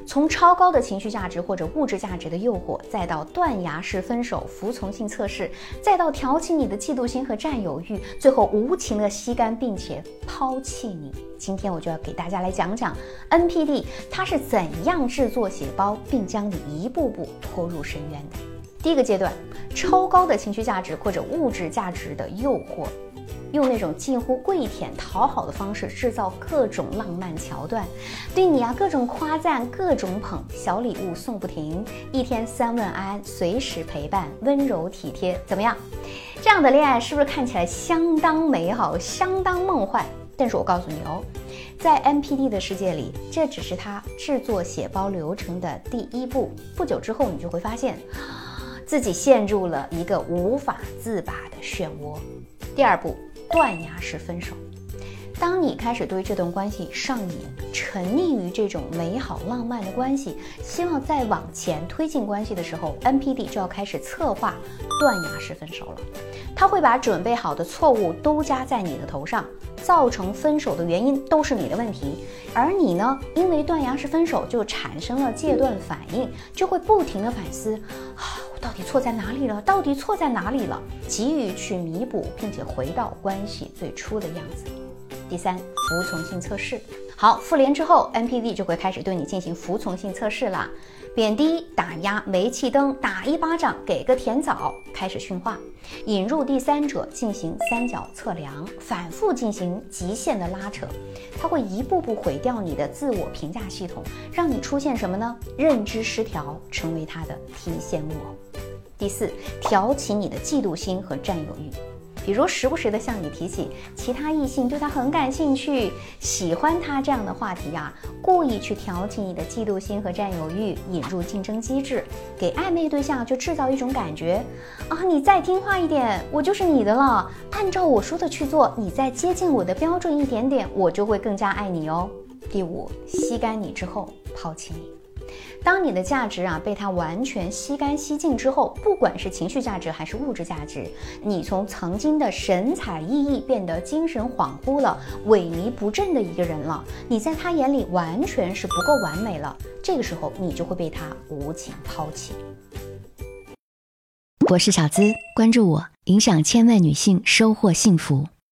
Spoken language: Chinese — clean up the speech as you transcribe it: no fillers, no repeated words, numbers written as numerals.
从超高的情绪价值或者物质价值的诱惑，再到断崖式分手、服从性测试，再到挑起你的嫉妒心和占有欲，最后无情的吸干并且抛弃你。今天我就要给大家来讲讲 NPD 它是怎样制作血包，并将你一步步拖入深渊的。第一个阶段，超高的情绪价值或者物质价值的诱惑，用那种近乎跪舔讨好的方式制造各种浪漫桥段，对你各种夸赞，各种捧，小礼物送不停，一天3问安，随时陪伴，温柔体贴，怎么样？这样的恋爱是不是看起来相当美好，相当梦幻？但是我告诉你哦，在 NPD 的世界里，这只是他制作血包流程的第一步。不久之后，你就会发现自己陷入了一个无法自拔的漩涡。第二步，断崖式分手。当你开始对这段关系上瘾，沉溺于这种美好浪漫的关系，希望再往前推进关系的时候， NPD 就要开始策划断崖式分手了。他会把准备好的错误都加在你的头上，造成分手的原因都是你的问题，而你呢，因为断崖式分手就产生了戒断反应，就会不停的反思我到底错在哪里了？到底错在哪里了？急于去弥补，并且回到关系最初的样子。第三，服从性测试。好，复联之后 NPD 就会开始对你进行服从性测试啦，贬低、打压、煤气灯、打一巴掌、给个甜枣，开始驯化，引入第三者进行三角测量，反复进行极限的拉扯，它会一步步毁掉你的自我评价系统，让你出现什么呢？认知失调，成为它的提线木偶。第四，挑起你的嫉妒心和占有欲。比如时不时的向你提起其他异性对他很感兴趣，喜欢他这样的话题故意去挑起你的嫉妒心和占有欲，引入竞争机制，给暧昧对象就制造一种感觉你再听话一点，我就是你的了，按照我说的去做，你再接近我的标准一点点，我就会更加爱你哦。第五，吸干你之后抛弃你。当你的价值被它完全吸干吸尽之后，不管是情绪价值还是物质价值，你从曾经的神采奕奕变得精神恍惚了，萎靡不振的一个人了，你在他眼里完全是不够完美了，这个时候你就会被他无情抛弃。 我是小资，关注我，影响千万女性，收获幸福。